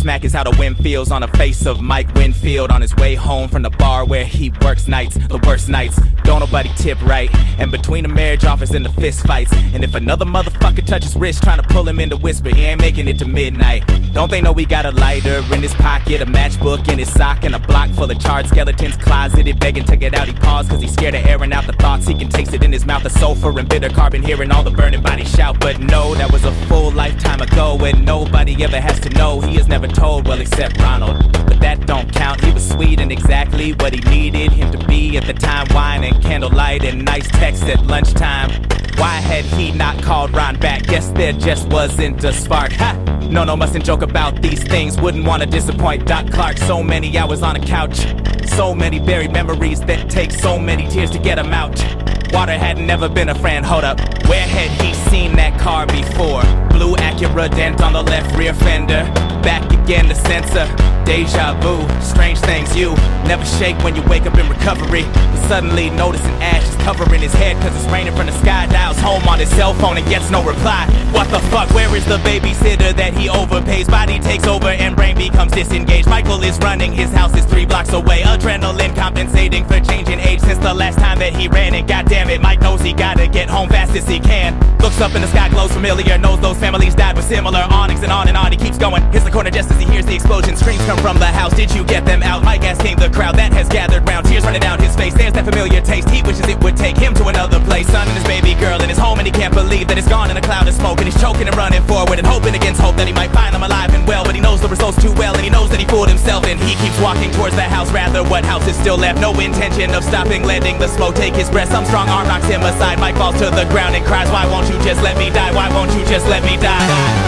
smack is how the wind feels on the face of Mike Winfield on his way home from the bar where he works nights, the worst nights. Don't nobody tip right, and between the marriage offers and the fist fights, and if another motherfucker touches wrist trying to pull him in to whisper, he ain't making it to midnight. Don't they know we got a lighter in his pocket, a matchbook in his sock, and a block full of charred skeletons closeted, begging to get out. He paused cause he's scared of airing out the thoughts. He can taste it in his mouth, the sulfur and bitter carbon, hearing all the burning bodies shout. But no, that was a full lifetime ago, and nobody ever has to know. He is never told, well except Ronald, but that don't count. He was sweet and exactly what he needed him to be at the time. Wine and candlelight and nice texts at lunchtime. Why had he not called Ron back? Guess there just wasn't a spark. Ha! No, mustn't joke about these things. Wouldn't want to disappoint Doc Clark. So many hours on a couch, so many buried memories that take so many tears to get them out. Water had never been a friend, hold up. Where had he seen that car before? Blue Acura dent on the left rear fender. Back again, the sensor. Deja vu, strange things you never shake when you wake up in recovery. But suddenly noticing ash is covering his head cause it's raining from the sky. Dials home on his cell phone and gets no reply. What the fuck, where is the babysitter that he overpays? Body takes over and brain becomes disengaged. Michael is running, his house is 3 blocks away. Adrenaline compensating for changing age since the last time that he ran. And goddamn it, Mike knows he gotta get home fast as he can. Looks up and the sky glows familiar, knows those families died with similar awnings. And on he keeps going. Hits the corner just as he hears the explosion. Screams come from the house, did you get them out? Mike asking the crowd that has gathered round. Tears running down his face, there's that familiar taste. He wishes it would take him to another place. Son and his baby girl in his home, and he can't believe that it's gone in a cloud of smoke. And he's choking and running forward and hoping against hope that he might find them alive and well. But he knows the results too well, and he knows that he fooled himself. And he keeps walking towards the house, rather what house is still left. No intention of stopping, letting the smoke take his breath. Some strong arm knocks him aside. Mike falls to the ground and cries, why won't you just let me die? Why won't you just let me die?